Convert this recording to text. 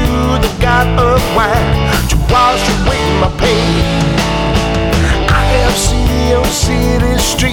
the God of wine to wash away my pain. I have seen your city streets